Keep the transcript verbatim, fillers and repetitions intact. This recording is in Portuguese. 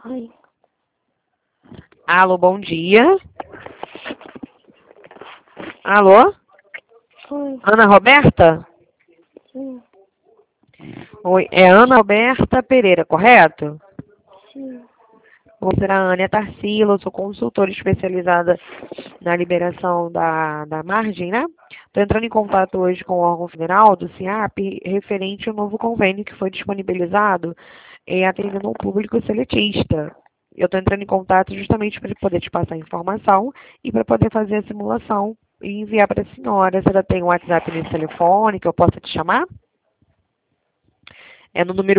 Oi. Alô, bom dia. Alô? Oi. Ana Roberta? Sim. Oi, é Ana Roberta Pereira, correto? Sim. Vou ser a Ania Tarsila, eu sou consultora especializada na liberação da, da margem, né? Estou entrando em contato hoje com o órgão federal do CIAP referente ao novo convênio que foi disponibilizado em atendendo ao público seletista. Eu estou entrando em contato justamente para poder te passar a informação e para poder fazer a simulação e enviar para a senhora. A senhora tem um WhatsApp nesse telefone que eu possa te chamar? É no número